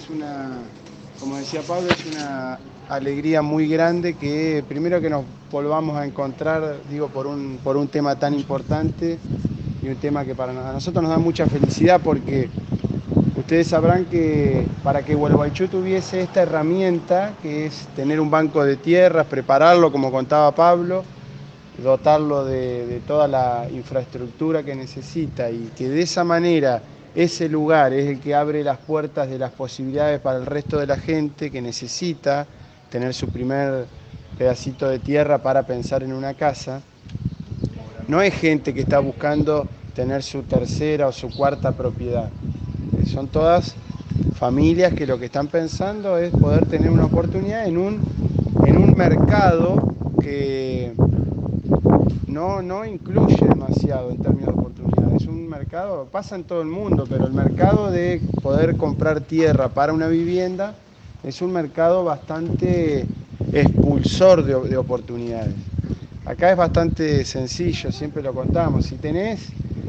como decía Pablo, es una alegría muy grande que primero que nos volvamos a encontrar, digo, por un tema tan importante y un tema que a nosotros nos da mucha felicidad porque ustedes sabrán que para que Gualeguaychú tuviese esta herramienta, que es tener un banco de tierras, prepararlo, como contaba Pablo, dotarlo de toda la infraestructura que necesita y que de esa manera ese lugar es el que abre las puertas de las posibilidades para el resto de la gente que necesita tener su primer pedacito de tierra para pensar en una casa. No es gente que está buscando tener su tercera o su cuarta propiedad. Son todas familias que lo que están pensando es poder tener una oportunidad en un mercado que no incluye demasiado en términos de oportunidades. Es un mercado, pasa en todo el mundo, pero el mercado de poder comprar tierra para una vivienda es un mercado bastante expulsor de oportunidades. Acá es bastante sencillo, siempre lo contamos. Si tenés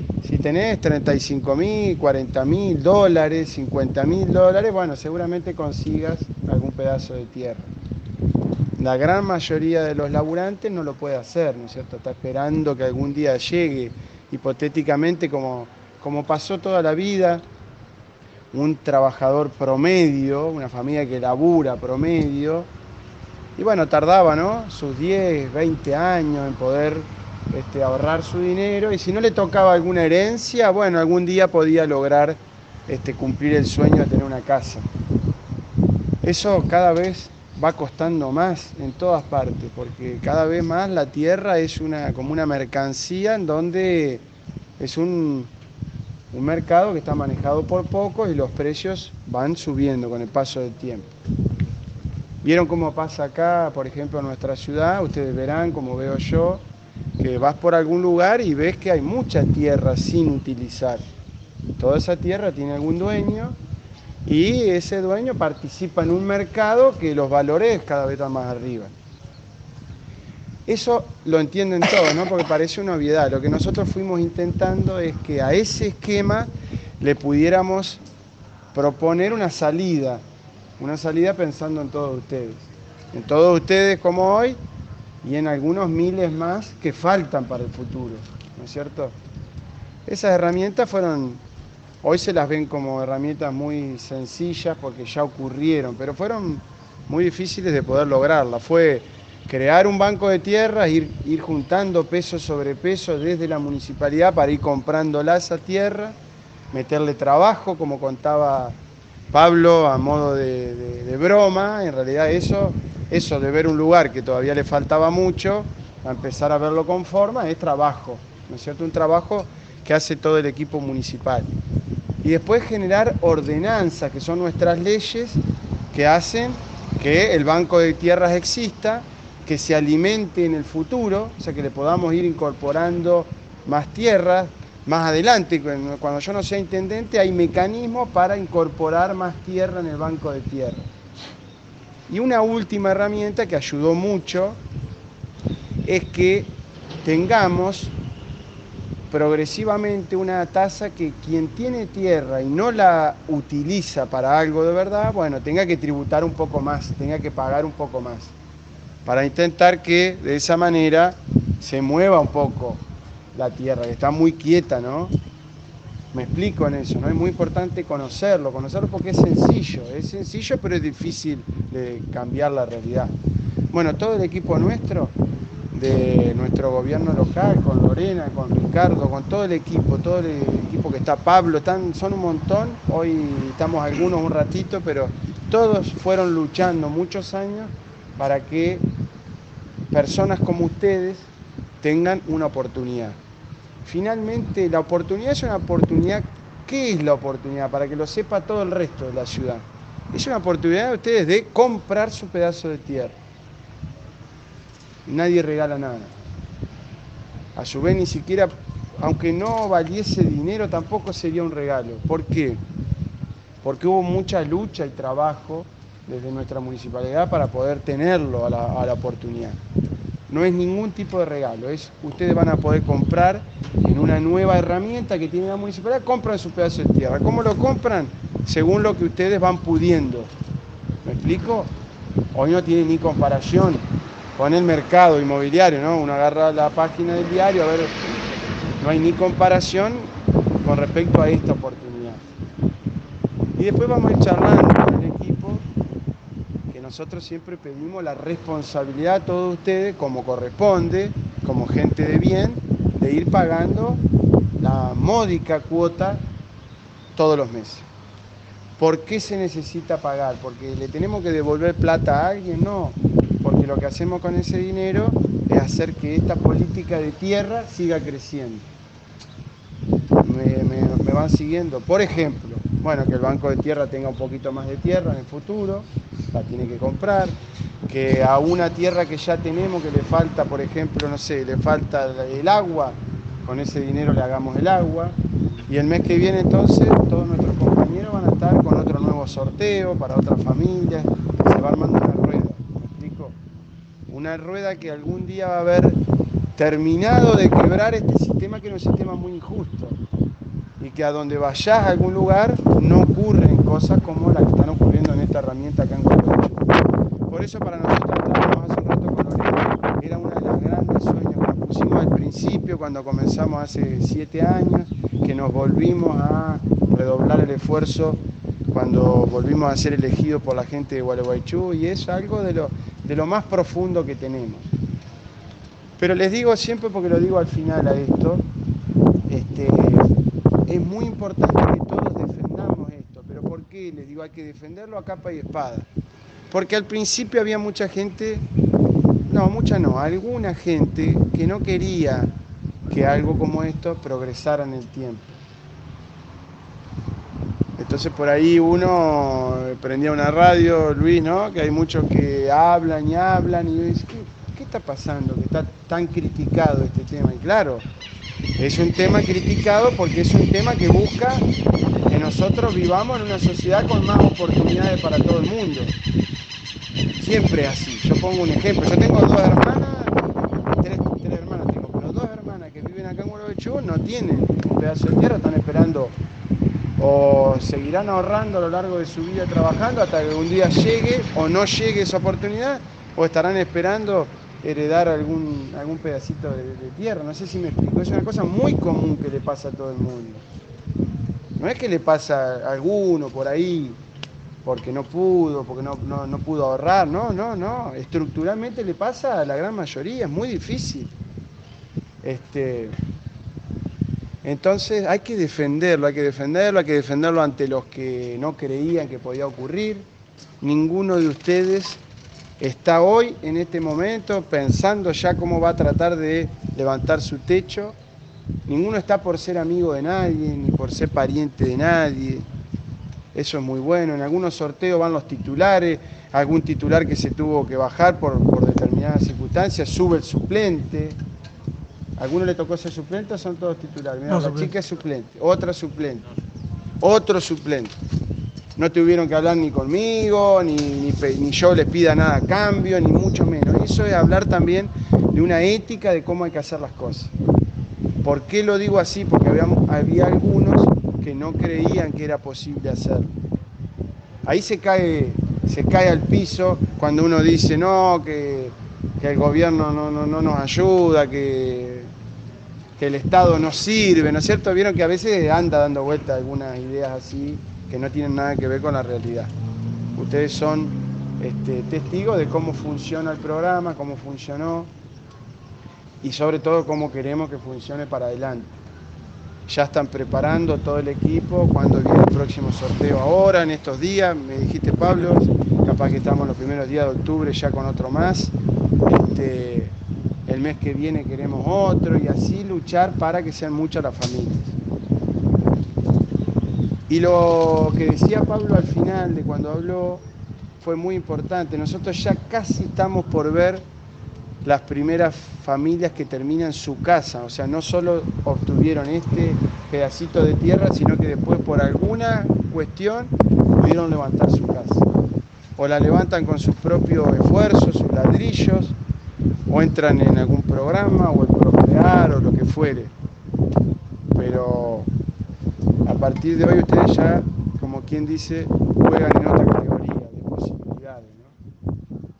35.000, 40.000 dólares, 50.000 dólares, bueno, seguramente consigas algún pedazo de tierra. La gran mayoría de los laburantes no lo puede hacer, ¿no es cierto? Está esperando que algún día llegue, hipotéticamente, como pasó toda la vida, un trabajador promedio, una familia que labura promedio, y bueno, tardaba, ¿no? Sus 10, 20 años en poder ahorrar su dinero, y si no le tocaba alguna herencia, bueno, algún día podía lograr cumplir el sueño de tener una casa. Eso cada vez va costando más en todas partes, porque cada vez más la tierra es como una mercancía en donde es un mercado que está manejado por pocos y los precios van subiendo con el paso del tiempo. ¿Vieron cómo pasa acá, por ejemplo, en nuestra ciudad? Ustedes verán, como veo yo, que vas por algún lugar y ves que hay mucha tierra sin utilizar. Toda esa tierra tiene algún dueño y ese dueño participa en un mercado que los valores cada vez están más arriba. Eso lo entienden todos, ¿no? Porque parece una obviedad. Lo que nosotros fuimos intentando es que a ese esquema le pudiéramos proponer una salida pensando en todos ustedes como hoy y en algunos miles más que faltan para el futuro, ¿no es cierto? Esas herramientas hoy se las ven como herramientas muy sencillas porque ya ocurrieron, pero fueron muy difíciles de poder lograrlas. Fue crear un banco de tierras, ir juntando peso sobre peso desde la municipalidad para ir comprándola esa tierra, meterle trabajo, como contaba Pablo, a modo de broma. En realidad eso de ver un lugar que todavía le faltaba mucho, a empezar a verlo con forma, es trabajo, ¿no es cierto? Un trabajo que hace todo el equipo municipal. Y después generar ordenanzas, que son nuestras leyes, que hacen que el banco de tierras exista, que se alimente en el futuro, o sea, que le podamos ir incorporando más tierras. Más adelante, cuando yo no sea intendente, hay mecanismos para incorporar más tierra en el banco de tierra. Y una última herramienta que ayudó mucho es que tengamos progresivamente una tasa que quien tiene tierra y no la utiliza para algo de verdad, bueno, tenga que tributar un poco más, tenga que pagar un poco más, para intentar que de esa manera se mueva un poco la tierra, que está muy quieta, ¿no? Me explico en eso, ¿no? Es muy importante conocerlo porque es sencillo, pero es difícil de cambiar la realidad. Bueno, todo el equipo nuestro, de nuestro gobierno local, con Lorena, con Ricardo, con todo el equipo que está, Pablo, son un montón, hoy estamos algunos un ratito, pero todos fueron luchando muchos años para que personas como ustedes tengan una oportunidad. Finalmente, la oportunidad es una oportunidad. ¿Qué es la oportunidad? Para que lo sepa todo el resto de la ciudad. Es una oportunidad de ustedes de comprar su pedazo de tierra. Nadie regala nada. A su vez, ni siquiera, aunque no valiese dinero, tampoco sería un regalo. ¿Por qué? Porque hubo mucha lucha y trabajo desde nuestra municipalidad para poder tenerlo a la oportunidad. no es ningún tipo de regalo, ustedes van a poder comprar en una nueva herramienta que tiene la municipalidad, compran su pedazo de tierra. ¿Cómo lo compran? Según lo que ustedes van pudiendo. ¿Me explico? Hoy no tiene ni comparación con el mercado inmobiliario, ¿no? Uno agarra la página del diario, a ver, no hay ni comparación con respecto a esta oportunidad. Y después vamos a ir charlando con el equipo, que nosotros siempre pedimos la responsabilidad a todos ustedes, como corresponde, como gente de bien, de ir pagando la módica cuota todos los meses. ¿Por qué se necesita pagar? ¿Porque le tenemos que devolver plata a alguien? No, porque lo que hacemos con ese dinero es hacer que esta política de tierra siga creciendo. Me van siguiendo. Por ejemplo, bueno, que el Banco de Tierra tenga un poquito más de tierra en el futuro, la tiene que comprar, que a una tierra que ya tenemos que le falta, por ejemplo, no sé, le falta el agua, con ese dinero le hagamos el agua, y el mes que viene entonces todos nuestros compañeros van a estar con otro nuevo sorteo para otras familias, se va armando una rueda, ¿me explico? Una rueda que algún día va a haber terminado de quebrar este sistema, que es un sistema muy injusto, y que a donde vayas a algún lugar no ocurren cosas como las que están ocurriendo en esta herramienta acá en Gualeguaychú. Por eso para nosotros, hace un rato con Lorena, era uno de los grandes sueños que nos pusimos al principio cuando comenzamos hace 7 años, que nos volvimos a redoblar el esfuerzo cuando volvimos a ser elegidos por la gente de Gualeguaychú, y es algo de lo más profundo que tenemos. Pero les digo siempre, porque lo digo al final a esto, es muy importante que todos defendamos esto. ¿Pero por qué? Les digo, hay que defenderlo a capa y espada. Porque al principio había mucha gente, no, mucha no, alguna gente que no quería que algo como esto progresara en el tiempo. Entonces por ahí uno prendía una radio, Luis, ¿no? Que hay muchos que hablan y dice, ¿qué está pasando? Que está tan criticado este tema. Y claro, es un tema criticado porque es un tema que busca que nosotros vivamos en una sociedad con más oportunidades para todo el mundo. Siempre así. Yo pongo un ejemplo. Yo tengo 2 hermanas, tres hermanas tengo, pero 2 hermanas que viven acá en Gualeguaychú no tienen un pedazo de tierra, están esperando o seguirán ahorrando a lo largo de su vida trabajando hasta que un día llegue o no llegue esa oportunidad, o estarán esperando heredar algún pedacito de tierra. No sé si me explico. Es una cosa muy común que le pasa a todo el mundo. No es que le pasa a alguno por ahí porque no pudo, porque no pudo ahorrar. No. Estructuralmente le pasa a la gran mayoría. Es muy difícil. Entonces hay que defenderlo ante los que no creían que podía ocurrir. Ninguno de ustedes está hoy, en este momento, pensando ya cómo va a tratar de levantar su techo. Ninguno está por ser amigo de nadie, ni por ser pariente de nadie. Eso es muy bueno. En algunos sorteos van los titulares, algún titular que se tuvo que bajar por determinadas circunstancias, sube el suplente. ¿A alguno le tocó ser suplente o son todos titulares? Mirá, no, la chica es suplente, otra suplente, otro suplente. No tuvieron que hablar ni conmigo, ni yo les pida nada a cambio, ni mucho menos. Eso es hablar también de una ética de cómo hay que hacer las cosas. ¿Por qué lo digo así? Porque había algunos que no creían que era posible hacerlo. Ahí se cae al piso cuando uno dice no, que el gobierno no nos ayuda, que el Estado no sirve, ¿no es cierto? Vieron que a veces anda dando vueltas algunas ideas así que no tienen nada que ver con la realidad. Ustedes son testigos de cómo funciona el programa, cómo funcionó y sobre todo cómo queremos que funcione para adelante. Ya están preparando todo el equipo, cuando viene el próximo sorteo ahora, en estos días, me dijiste Pablo, capaz que estamos los primeros días de octubre ya con otro más, el mes que viene queremos otro y así luchar para que sean muchas las familias. Y lo que decía Pablo al final de cuando habló fue muy importante. Nosotros ya casi estamos por ver las primeras familias que terminan su casa. O sea, no solo obtuvieron este pedacito de tierra, sino que después por alguna cuestión pudieron levantar su casa. O la levantan con sus propios esfuerzos, sus ladrillos, o entran en algún programa o el Procrear o lo que fuere. Pero a partir de hoy ustedes ya, como quien dice, juegan en otra categoría de posibilidades, ¿no?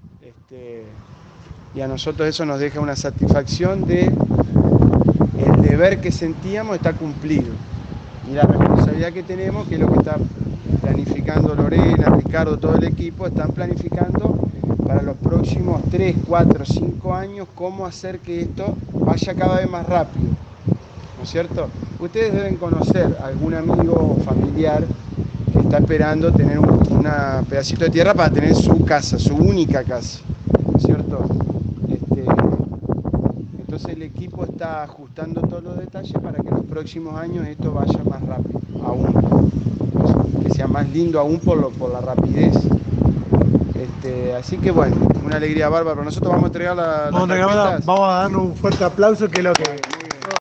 Y a nosotros eso nos deja una satisfacción de el deber que sentíamos está cumplido. Y la responsabilidad que tenemos, que es lo que está planificando Lorena, Ricardo, todo el equipo, están planificando para los próximos 3, 4, 5 años cómo hacer que esto vaya cada vez más rápido, ¿no es cierto? Ustedes deben conocer a algún amigo o familiar que está esperando tener un pedacito de tierra para tener su casa, su única casa, ¿no es cierto? Entonces el equipo está ajustando todos los detalles para que en los próximos años esto vaya más rápido, aún, que sea más lindo aún por la rapidez. Así que bueno, una alegría bárbara. Nosotros vamos a entregar las tarjetas. Vamos a darle un fuerte aplauso, que es lo que